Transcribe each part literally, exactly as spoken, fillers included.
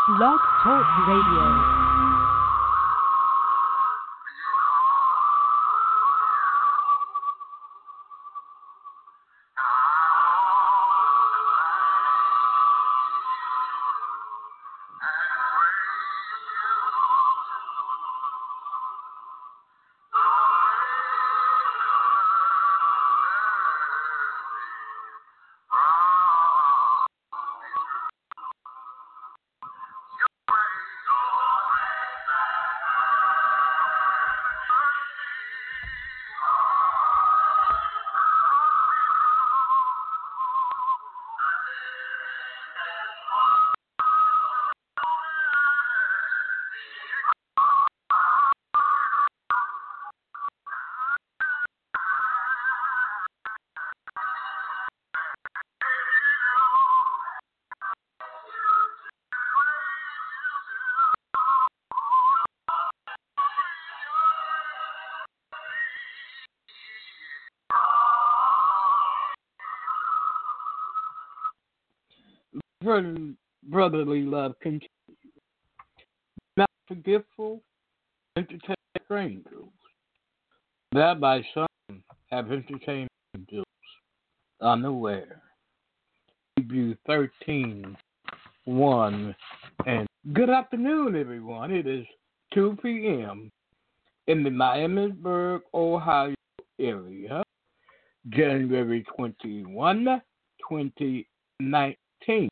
Blog Talk Radio. Brotherly love continues. Not forgetful, entertain strangers. That by some have entertained angels unaware. Hebrews thirteen, one. And good afternoon, everyone. It is two p.m. in the Miamisburg, Ohio area, January twenty-first, twenty nineteen.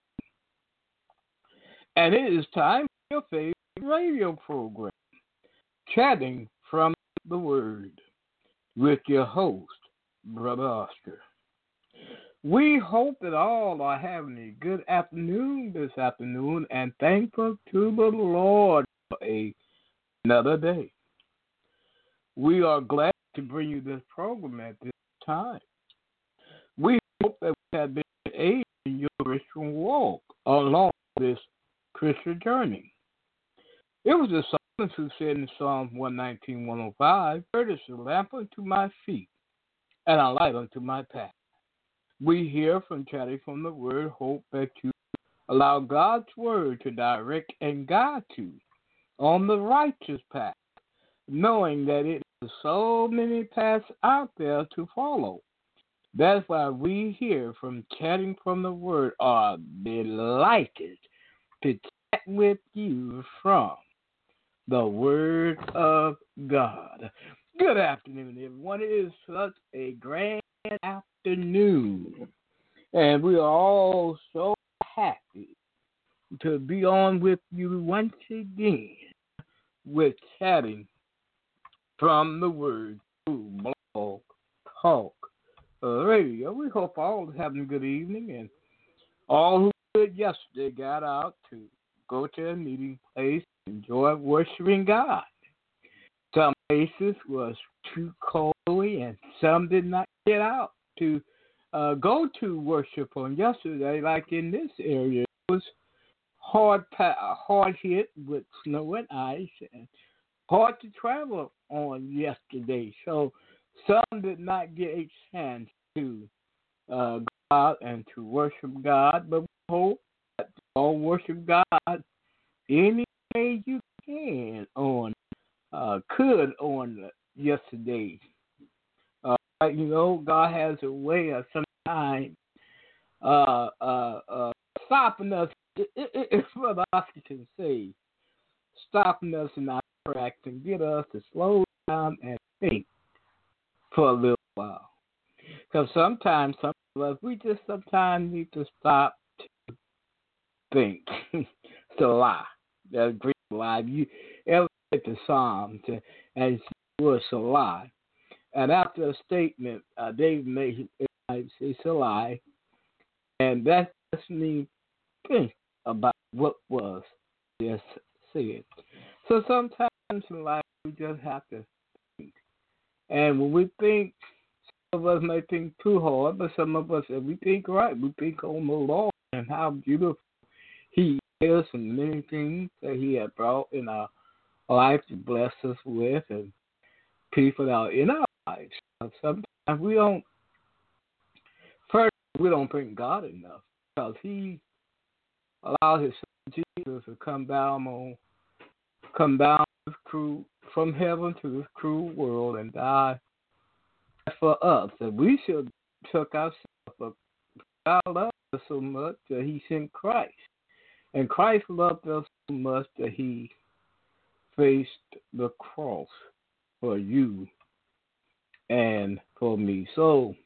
And it is time for your favorite radio program, Chatting from the Word, with your host, Brother Oscar. We hope that all are having a good afternoon this afternoon and thankful to the Lord for a, another day. We are glad to bring you this program at this time. We hope that we have been aided in your Christian walk along this Christian journey. It was the psalmist who said in Psalm one nineteen, one oh five, "Word is a lamp unto my feet and a light unto my path." We hear from Chatting from the Word, hope that you allow God's Word to direct and guide you on the righteous path, knowing that it is so many paths out there to follow. That's why we here from Chatting from the Word are delighted to chat with you from the Word of God. Good afternoon, everyone. It is such a grand afternoon, and we are all so happy to be on with you once again with Chatting from the Word through Blog Talk Radio. We hope all are having a good evening, and all who did yesterday got out to go to a meeting place and enjoy worshiping God. Some places was too cold, and some did not get out to uh, go to worship on yesterday. Like in this area, it was hard, hard hit with snow and ice, and hard to travel on yesterday. So some did not get a chance to uh, go out and to worship God, but we hope that you all worship God any way you can on uh, could on yesterday. Uh, you know, God has a way of sometimes uh, uh, uh, stopping us. It's what Oscar can say, stopping us in our tracks and get us to slow down and think for a little while. Because sometimes, some of us, we just sometimes need to stop to think. It's a lie. That's a great lie. You ever get the Psalms and it was a lie. And after a statement, uh, David made it, it's a lie. And that just means think about what was just said. So sometimes in life, we just have to think. And when we think, some of us may think too hard, but some of us, if we think right, we think on the Lord and how beautiful He is and many things that He has brought in our life to bless us with and people that are in our lives. Sometimes we don't, first, we don't thank God enough because He allowed His Son Jesus to come down on, come down this cruel, from heaven to this cruel world and die for us. That we should took ourselves up. God loved us so much that He sent Christ, and Christ loved us so much that He faced the cross for you and for me. So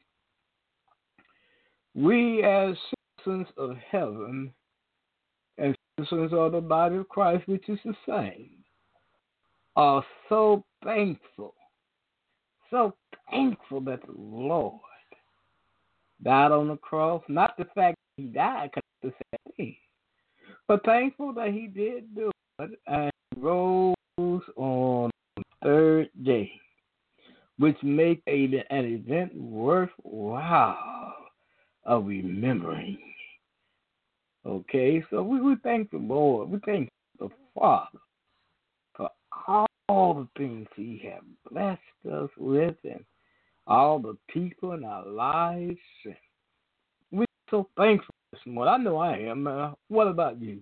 we as citizens of heaven and citizens of the body of Christ, which is the same, are so thankful, so thankful that the Lord died on the cross. Not the fact that He died, because it's the same thing, but thankful that He did do it and rose on the third day, which make a, an event worthwhile of remembering. Okay, so we, we thank the Lord. We thank the Father for all the things He has blessed us with and all the people in our lives. We're so thankful this morning. I know I am. Uh, what about you?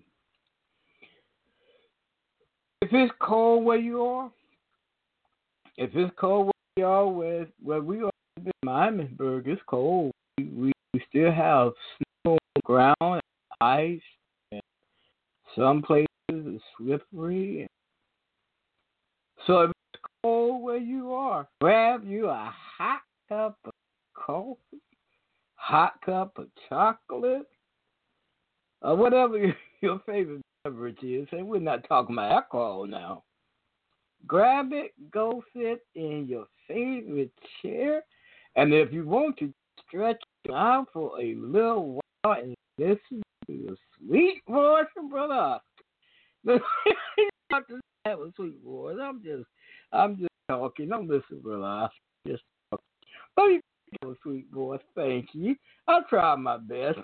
If it's cold where you are, if it's cold where you are, where, where we are in Miamisburg, it's cold. We, we still have snow on the ground and ice, and some places it's slippery. So if it's cold where you are, grab you a hot cup of coffee, hot cup of chocolate, or whatever your, your favorite beverage is. And we're not talking about alcohol now. Grab it, go sit in your favorite chair, and if you want to, stretch out for a little while and listen to the sweet voice of Brother Oscar. Not to have a sweet voice. I'm just, I'm just talking. Don't listen, Brother Oscar. Just talking. But you have a sweet voice. Thank you. I'll try my best.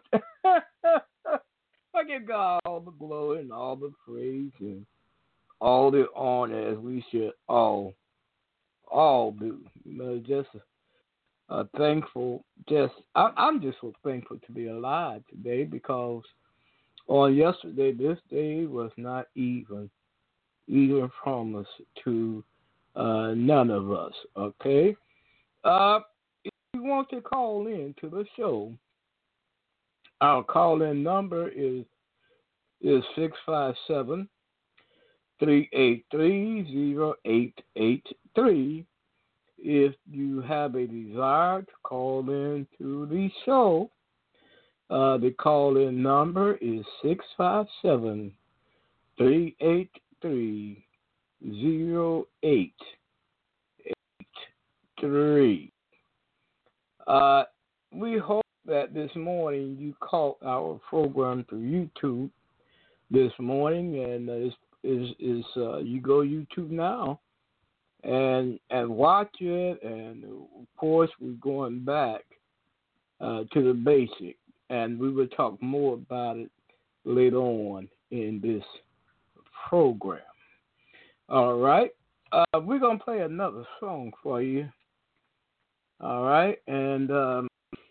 I give God all the glory and all the praise and all the honor as we should all, all do. You know, just uh, thankful. Just I, I'm just so thankful to be alive today, because on yesterday, this day was not even even promised to uh, none of us. Okay. Uh, if you want to call in to the show, our call-in number is is six five seven, three eight three, zero eight eight three. If you have a desire to call in to the show, uh, the call-in number is six five seven, three eight three, zero eight eight three. Uh, we hope that this morning you caught our program through YouTube this morning, and uh, is is is uh, you go YouTube now and and watch it, and of course we're going back uh, to the basic, and we will talk more about it later on in this program. All right, uh, we're gonna play another song for you. All right, and um,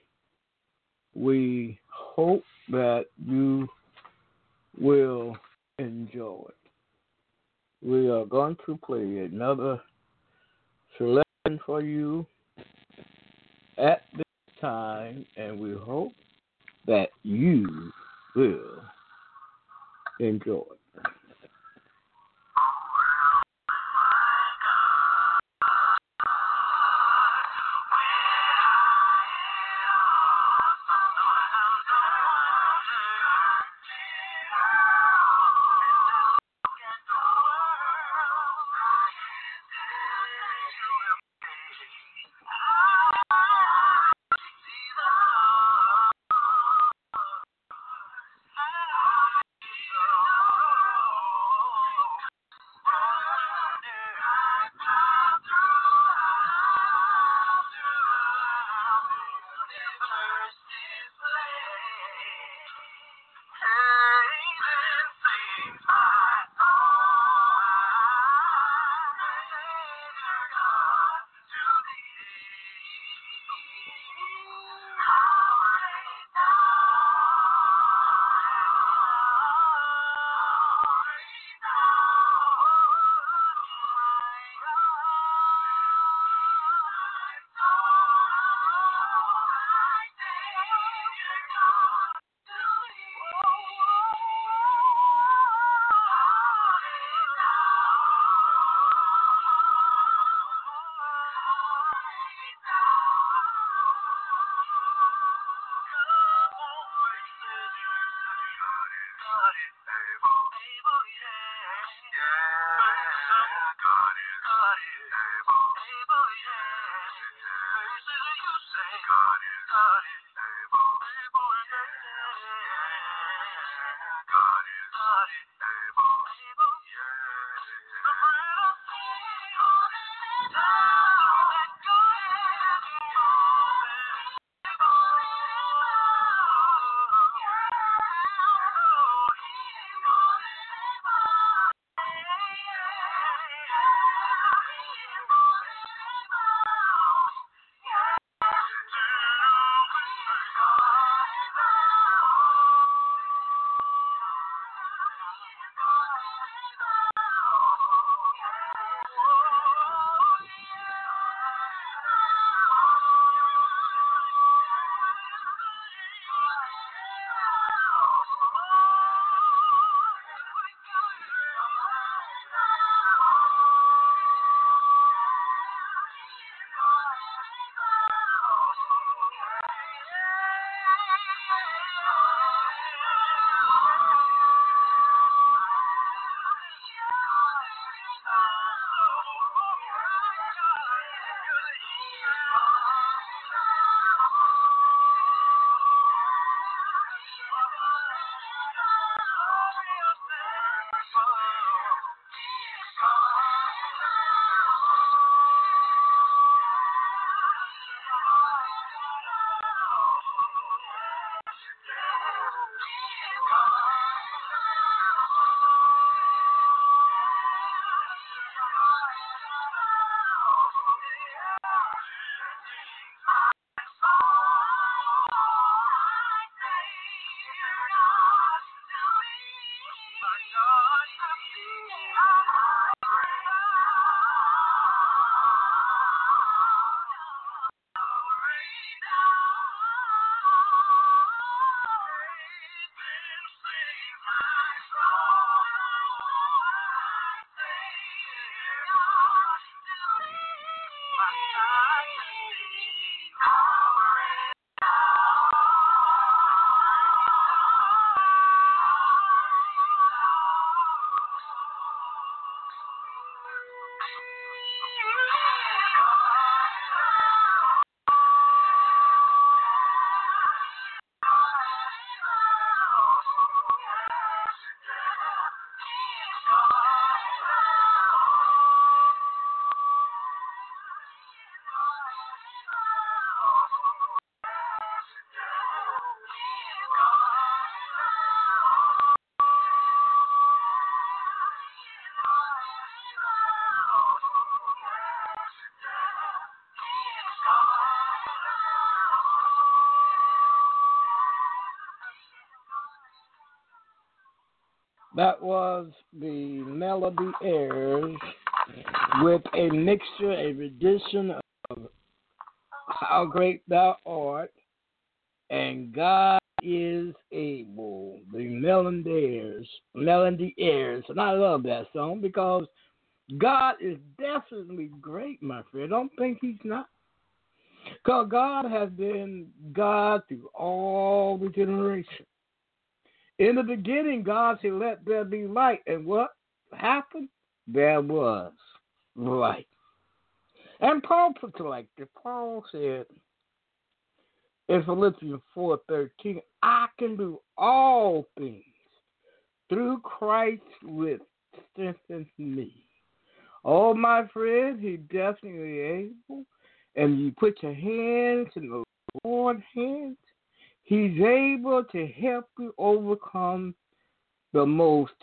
we hope that you will enjoy it. We are going to play another selection for you at this time, and we hope that you will enjoy it. That was the Melody Airs with a mixture, a rendition of How Great Thou Art and God is Able. The Melody Airs, Melody Airs. And I love that song because God is definitely great, my friend. Don't think he's not. Because God has been God through all the generations. In the beginning, God said, let there be light. And what happened? There was light. And Paul put it like this. Paul said in Philippians four thirteen, I can do all things through Christ which strengthens me. Oh, my friend, he's definitely able. And you put your hands in the Lord's hands, he's able to help you overcome the most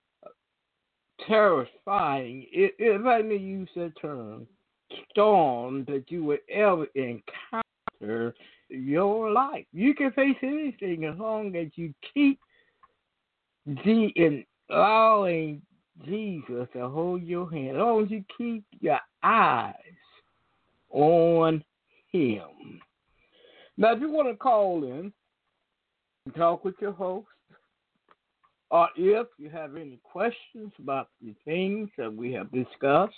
terrifying, if let me use that term, storm that you would ever encounter in your life. You can face anything as long as you keep the in allowing Jesus to hold your hand, as long as you keep your eyes on him. Now, if you want to call in and talk with your host, or if you have any questions about the things that we have discussed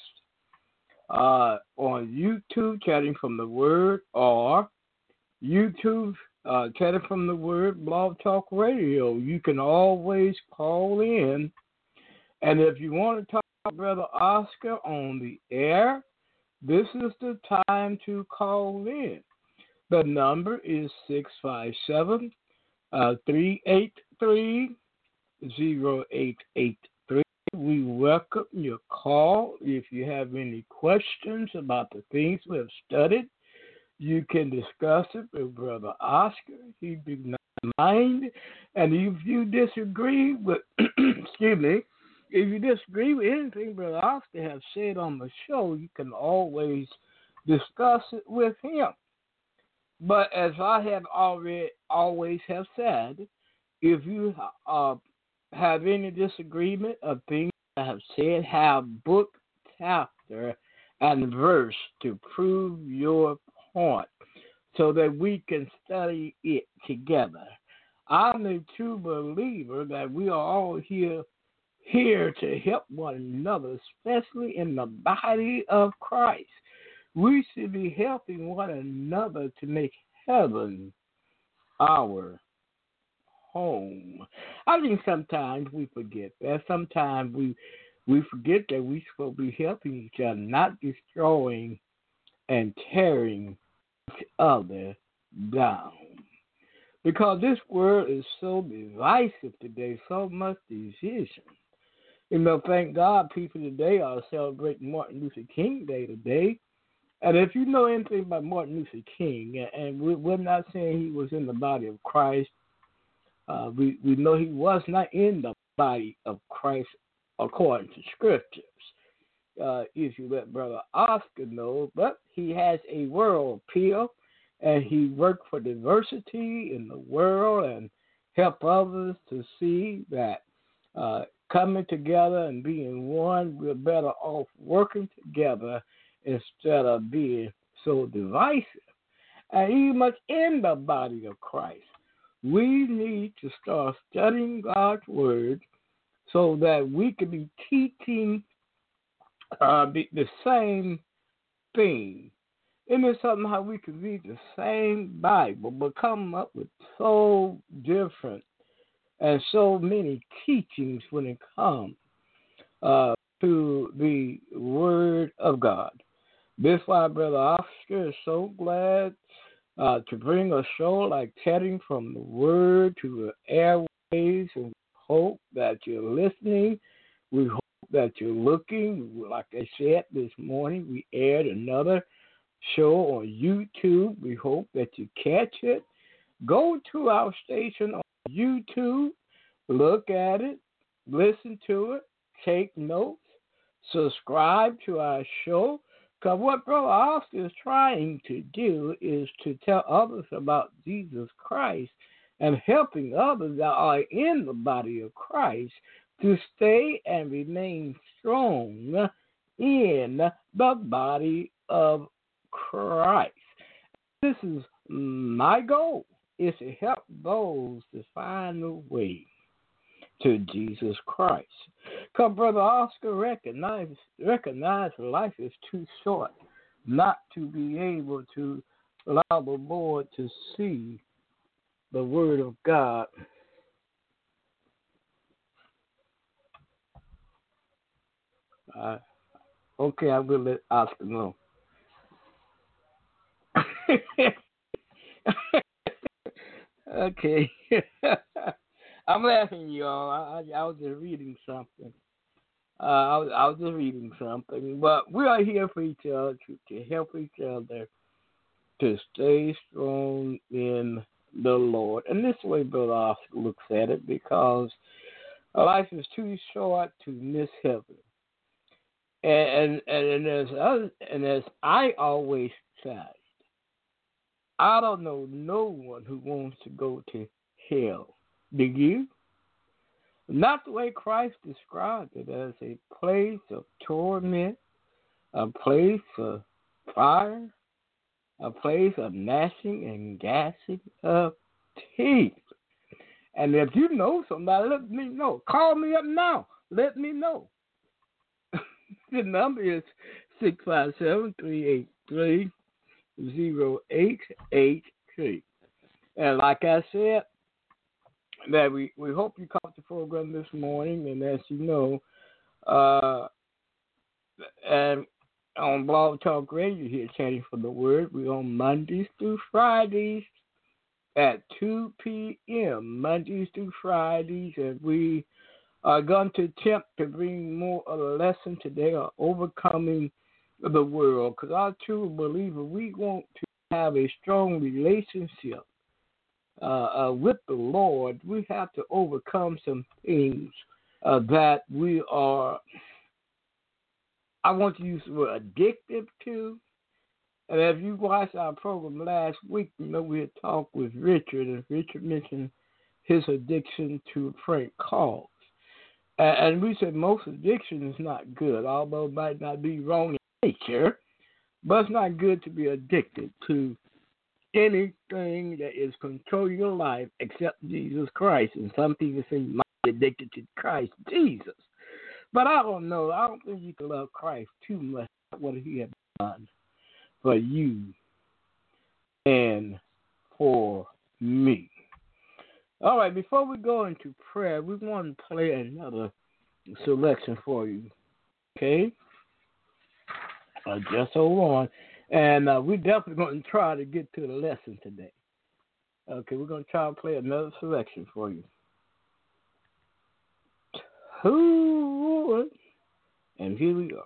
uh, on YouTube, Chatting from the Word, or YouTube uh, Chatting from the Word Blog Talk Radio. You can always call in. And if you want to talk to Brother Oscar on the air, this is the time to call in. The number is six five seven, three eight three, zero eight eight three. We welcome your call. If you have any questions about the things we have studied, you can discuss it with Brother Oscar. He do not mind. And if you disagree with, excuse me, if you disagree with anything Brother Oscar has said on the show, you can always discuss it with him. But as I have already always have said, if you uh, have any disagreement of things I have said, have book, chapter, and verse to prove your point so that we can study it together. I'm a true believer that we are all here here to help one another, especially in the body of Christ. We should be helping one another to make heaven our home. I think sometimes we forget that. Sometimes we we forget that we're supposed to be helping each other, not destroying and tearing each other down. Because this world is so divisive today, so much division. You know, thank God people today are celebrating Martin Luther King Day today. And if you know anything about Martin Luther King, and we're not saying he was in the body of Christ, uh, we, we know he was not in the body of Christ according to scriptures. Uh, if you let Brother Oscar know, but he has a world appeal, and he worked for diversity in the world and help others to see that uh, coming together and being one, we're better off working together instead of being so divisive. And even much in the body of Christ, we need to start studying God's Word so that we can be teaching uh, the, the same thing. Isn't it something how we can read the same Bible but come up with so different and so many teachings when it comes uh, to the Word of God? This is why Brother Oscar is so glad uh, to bring a show like Chatting from the Word to the airways, and we hope that you're listening. We hope that you're looking. Like I said this morning, we aired another show on YouTube. We hope that you catch it. Go to our station on YouTube, look at it, listen to it, take notes, subscribe to our show. Because what Brother Oscar is trying to do is to tell others about Jesus Christ and helping others that are in the body of Christ to stay and remain strong in the body of Christ. This is my goal, is to help those to find a way to Jesus Christ. Because Brother Oscar recognizes recognize life is too short not to be able to allow the Lord to see the Word of God. Uh, okay, I will let Oscar know. Okay. I'm laughing, y'all. I, I, I was just reading something. Uh, I, was, I was just reading something. But we are here for each other, to, to help each other to stay strong in the Lord. And this way Brother Oscar looks at it, because life is too short to miss heaven. And, and, and, as, I, and as I always say, I don't know no one who wants to go to hell. Do you? Not the way Christ described it, as a place of torment, a place of fire, a place of gnashing and gashing of teeth. And if you know somebody, let me know. Call me up now. Let me know. The number is six five seven, three eight three, zero eight eight three. And like I said, that we, we hope you caught the program this morning. And as you know, uh, and on Blog Talk Radio here, Chanting for the Word, we're on Mondays through Fridays at two p.m. Mondays through Fridays, and we are going to attempt to bring more of a lesson today on overcoming the world, because I truly believe if we want to have a strong relationship uh, uh, with the Lord, we have to overcome some things uh, that we are, I want to use the word addictive to. And if you watched our program last week, you know we had talked with Richard, and Richard mentioned his addiction to prank calls. And we said most addiction is not good, although it might not be wrong in nature, but it's not good to be addicted to anything that is controlling your life except Jesus Christ. And some people say you might be addicted to Christ Jesus. But I don't know. I don't think you can love Christ too much for what he has done for you and for me. All right, before we go into prayer, we want to play another selection for you, okay? Uh, just hold on. And uh, we're definitely going to try to get to the lesson today. Okay, we're going to try to play another selection for you. Who? And here we are.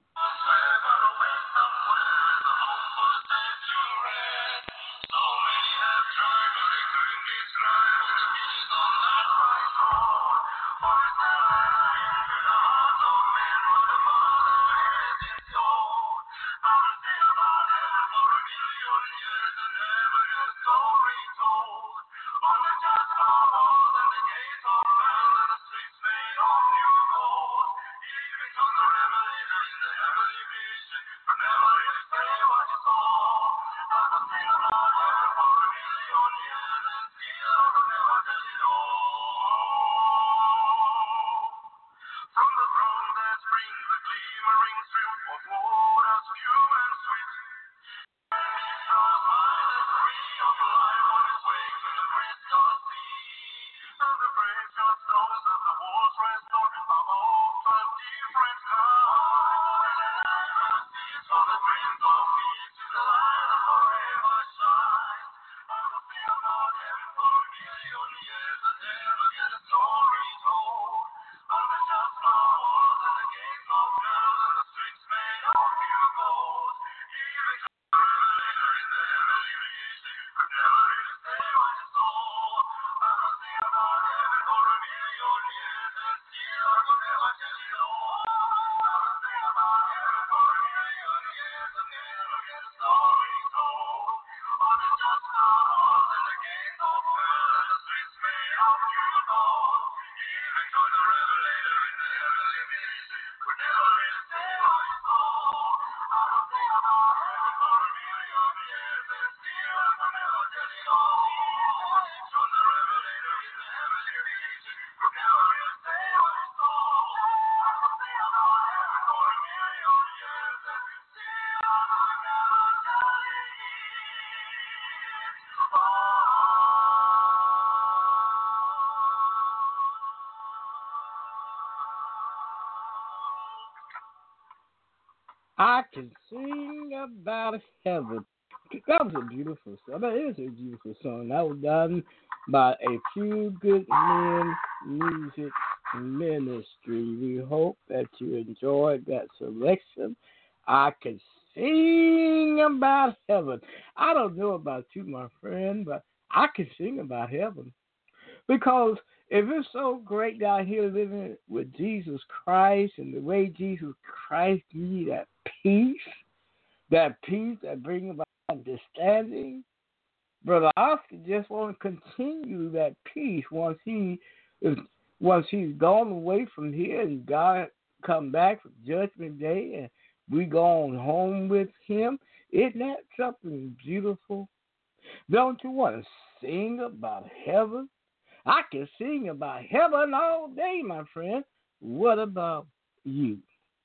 I can sing about heaven. That was a beautiful song. That is a beautiful song. That was done by a Few Good Men Music Ministry. We hope that you enjoyed that selection. I can sing about heaven. I don't know about you, my friend, but I can sing about heaven. Because if it's so great down here living with Jesus Christ and the way Jesus Christ gives you that peace, that peace that brings about understanding, Brother Oscar just want to continue that peace once he is, once he's gone away from here and God come back for Judgment Day and we go on home with him. Isn't that something beautiful? Don't you want to sing about heaven? I can sing about heaven all day, my friend. What about you?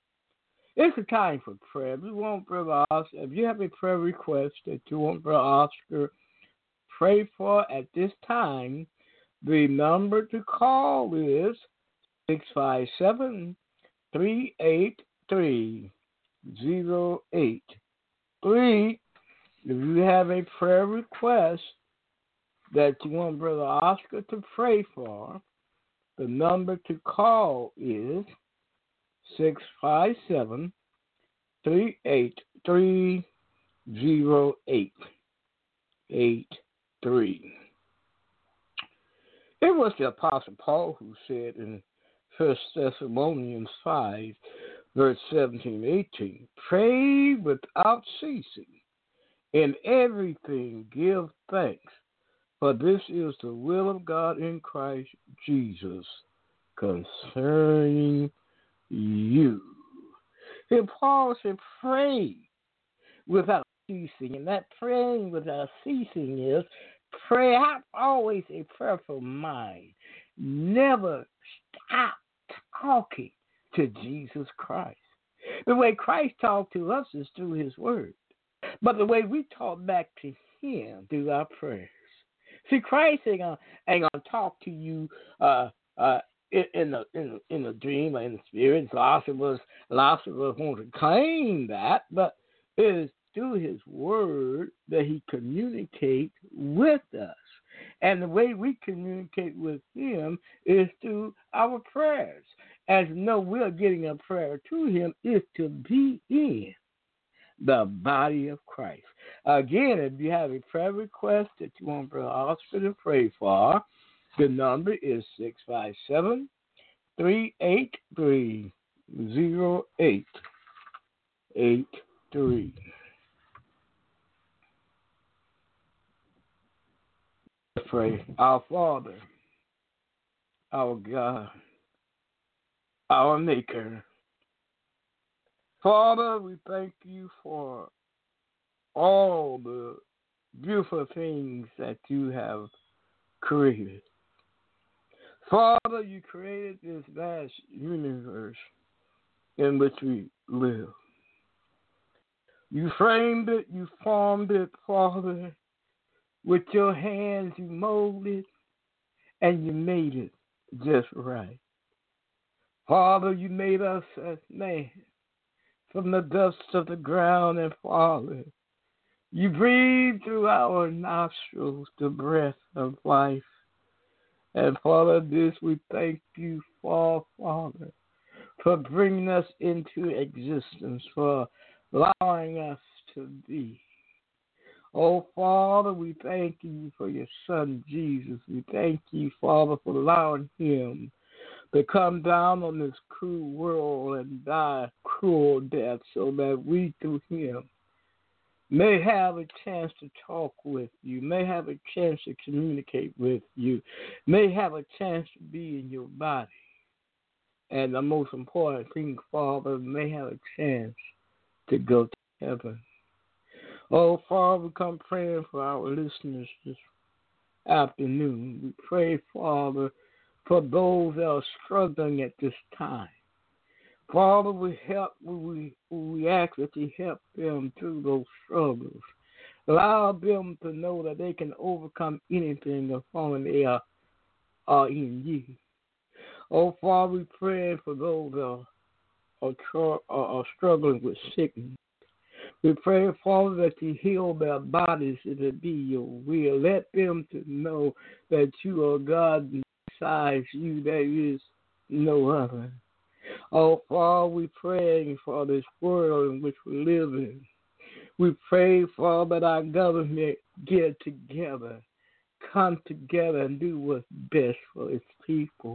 It's a time for prayer. We want Brother Oscar. If you have a prayer request that you want Brother Oscar pray for at this time, the number to call is six five seven, three eight three, zero eight three. If you have a prayer request that you want Brother Oscar to pray for, the number to call is six five seven, three eight three, zero eight eight three. It was the Apostle Paul who said in First Thessalonians five, verse seventeen, eighteen, pray without ceasing. In everything give thanks, for this is the will of God in Christ Jesus concerning you. And Paul said, pray without ceasing. And that praying without ceasing is pray. Have always a prayerful mind. Never stop talking to Jesus Christ. The way Christ talked to us is through his word. But the way we talk back to him through our prayers. See, Christ ain't gonna, ain't gonna talk to you uh, uh, in, in, the, in, the, in the dream or in the spirit. Lazarus, Lazarus wants to claim that, but it is through his word that he communicates with us. And the way we communicate with him is through our prayers. As you know, we're getting a prayer to him is to be in the body of Christ. Again, if you have a prayer request that you want Brother Oscar to pray for, the number is six five seven, three eight three, zero eight eight three. Let's pray. Our Father, our God, our Maker. Father, we thank you for all the beautiful things that you have created. Father, you created this vast universe in which we live. You framed it, you formed it, Father. With your hands, you molded and you made it just right. Father, you made us as man from the dust of the ground, and Father, you breathe through our nostrils the breath of life. And Father, this we thank you for, Father, for bringing us into existence, for allowing us to be. Oh, Father, we thank you for your Son, Jesus. We thank you, Father, for allowing him to come down on this cruel world and die a cruel death so that we, through him, may have a chance to talk with you, may have a chance to communicate with you, may have a chance to be in your body. And the most important thing, Father, may have a chance to go to heaven. Oh, Father, we come praying for our listeners this afternoon. We pray, Father, for those that are struggling at this time. Father, we help, we, we ask that you help them through those struggles. Allow them to know that they can overcome anything as long as they are, are in you. Oh, Father, we pray for those that are, are, are struggling with sickness. We pray, Father, that you heal their bodies if it be your will. Let them to know that you are God, and besides you there is no other. Oh, Father, we pray for this world in which we live in. We pray, Father, that our government get together, come together and do what's best for its people.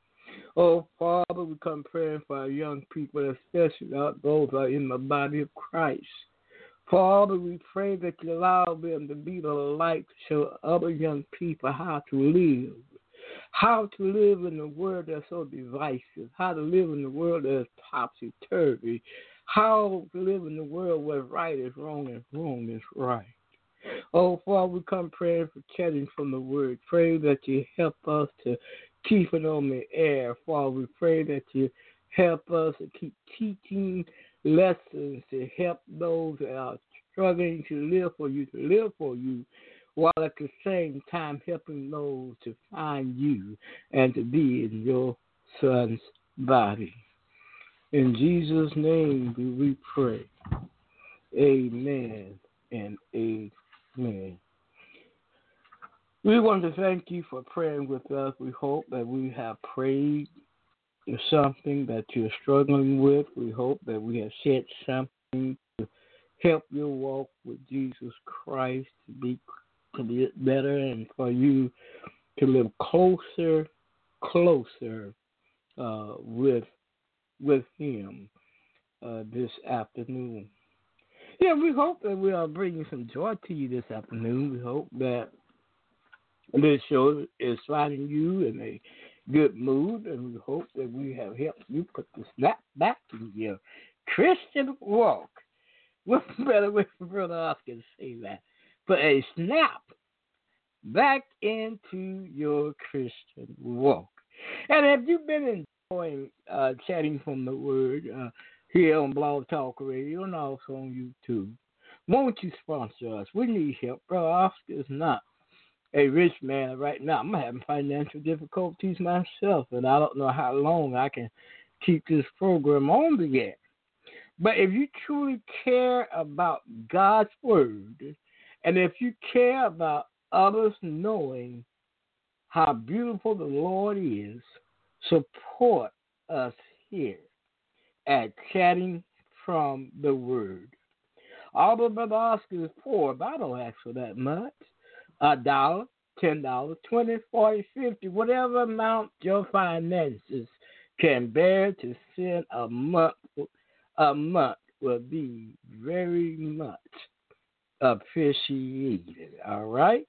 Oh, Father, we come praying for our young people, especially those that are in the body of Christ. Father, we pray that you allow them to be the light to show other young people how to live, how to live in a world that's so divisive, how to live in a world that's topsy-turvy, how to live in a world where right is wrong and wrong is right. Oh, Father, we come praying for chatting from the word. Pray that you help us to keep it on the air. Father, we pray that you help us to keep teaching lessons to help those that are struggling to live for you, to live for you while at the same time helping those to find you and to be in your son's body. In Jesus' name do we pray. Amen and amen. We want to thank you for praying with us. We hope that we have prayed something that you're struggling with. We hope that we have said something to help your walk with Jesus Christ to be to be better and for you to live closer, closer uh, with with Him uh, this afternoon. Yeah, we hope that we are bringing some joy to you this afternoon. We hope that this show is finding you in a good mood, and we hope that we have helped you put the snap back in your Christian walk. What's a better way for Brother Oscar to say that? Put a snap back into your Christian walk. And have you been enjoying uh, chatting from the Word uh, here on Blog Talk Radio and also on YouTube? Won't you sponsor us? We need help. Brother Oscar is not a rich man right now. I'm having financial difficulties myself, and I don't know how long I can keep this program on the air. But if you truly care about God's Word, and if you care about others knowing how beautiful the Lord is, support us here at Chatting from the Word. Although Brother Oscar is poor, but I don't ask for that much. A dollar, ten dollars, twenty, forty, fifty, whatever amount your finances can bear to send a month, a month will be very much appreciated. All right?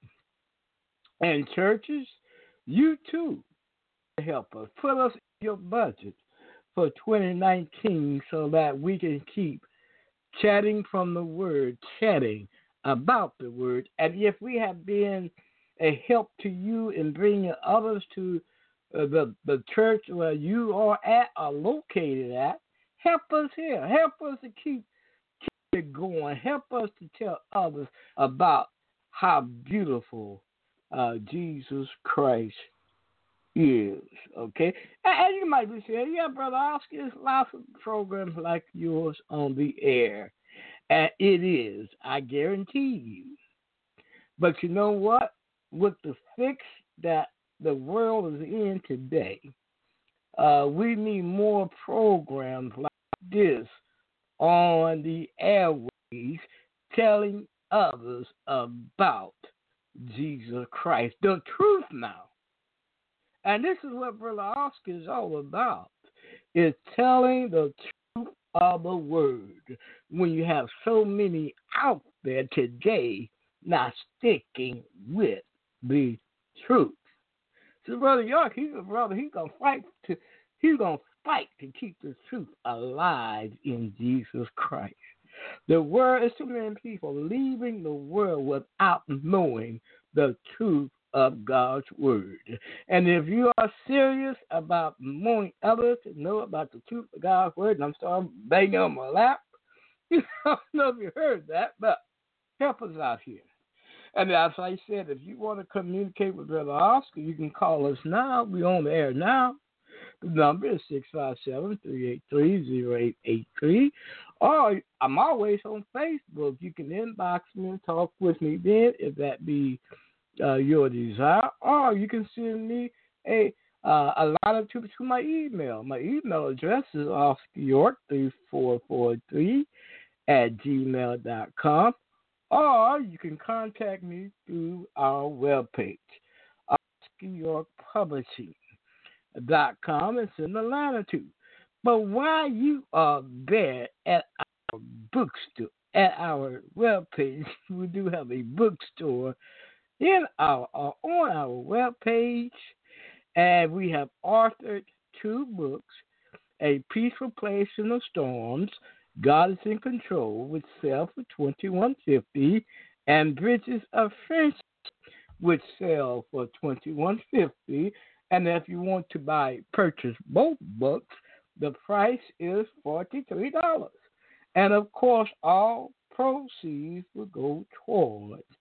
And churches, you too help us. Put us in your budget for twenty nineteen so that we can keep chatting from the Word, chatting about the Word. And if we have been a help to you in bringing others to uh, the, the church where you are at or located at, help us here. Help us to keep, keep it going. Help us to tell others about how beautiful uh, Jesus Christ is. Okay? And, and you might be saying, yeah, Brother Oscar, there's lots of programs like yours on the air. And it is, I guarantee you. But you know what? With the fix that the world is in today, uh, we need more programs like this on the airways telling others about Jesus Christ, the truth now. And this is what Brother Oscar is all about, is telling the truth of the Word. When you have so many out there today not sticking with the truth. So Brother York, he's a brother, he's gonna fight to he's gonna fight to keep the truth alive in Jesus Christ. The world is too many people leaving the world without knowing the truth of God's Word. And if you are serious about wanting others to know about the truth of God's Word, and I'm sorry I'm banging on my lap, I don't know if you heard that, but help us out here. And as I said, if you want to communicate with Brother Oscar, you can call us now. We're on the air now. The number is six five seven, three eight three, zero eight eight three. Or I'm always on Facebook. You can inbox me and talk with me then, if that be uh, your desire. Or you can send me a uh, a line to, to my email. My email address is oscar york three four four three at gmail dot com. Or you can contact me through our webpage, oscar york publishing dot com, and send a line to. But while you are there at our bookstore, at our webpage, we do have a bookstore in our uh, on our webpage, and we have authored two books: A Peaceful Place in the Storms, God is in Control, which sell for twenty-one fifty, and Bridges of Friendship, which sell for twenty-one fifty. And if you want to buy purchase both books, the price is forty-three dollars. And of course, all proceeds will go towards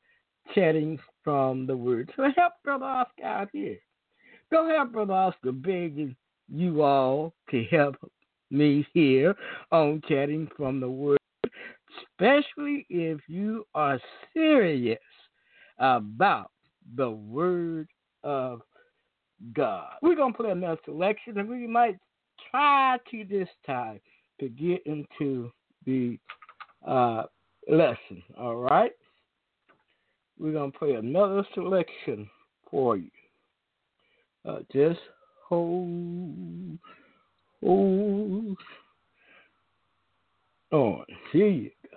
chatting from the Word. So help Brother Oscar out here. Go help Brother Oscar begging you all to help me here on chatting from the Word, especially if you are serious about the Word of God. We're going to play another selection, and we might try to this time to get into the uh, lesson, all right? We're going to play another selection for you. Uh, just hold, hold on. Here you go.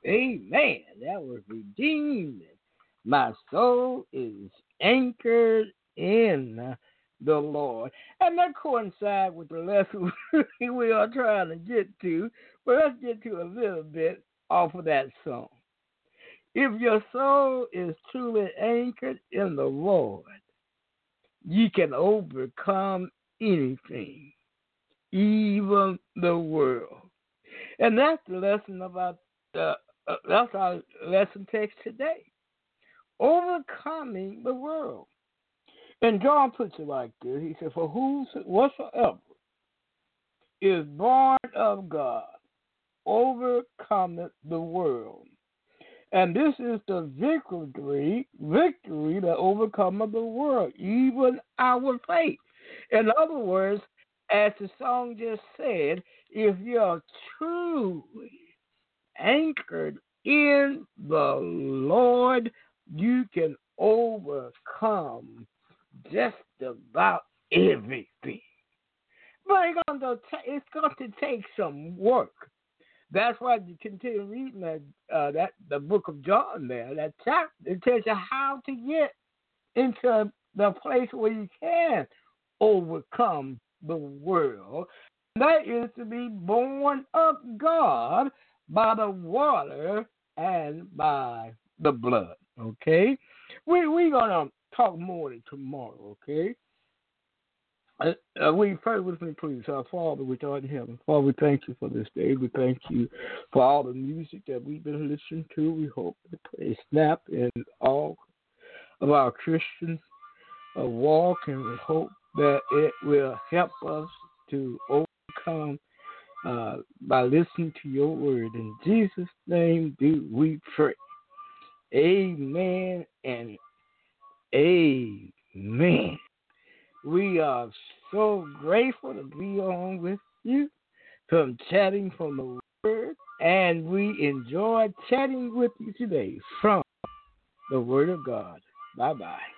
Amen. That was redeemed. My soul is anchored in the Lord. And that coincides with the lesson we are trying to get to. But let's get to a little bit off of that song. If your soul is truly anchored in the Lord, you can overcome anything, even the world. And that's the lesson about the, uh, that's our lesson text today. Overcoming the world. And John puts it like this. He said, for whosoever is born of God overcometh the world. And this is the victory, victory that overcometh the world, even our faith. In other words, as the song just said, if you're truly anchored in the Lord, you can overcome just about everything. But it's going to, it's going to take some work. That's why you continue reading that, uh, that the book of John there, that chapter. It tells you how to get into the place where you can overcome the world. That is to be born of God by the water and by the blood. Okay? We, we're going to talk more tomorrow, okay? Uh, uh, we pray with me, please. Our Father, which art in heaven. Father, we thank you for this day. We thank you for all the music that we've been listening to. We hope it plays snap in all of our Christian uh, walk, and we hope that it will help us to overcome uh, by listening to your word. In Jesus' name do we pray. Amen and amen. We are so grateful to be on with you from Chatting from the Word, and we enjoyed chatting with you today from the Word of God. Bye-bye.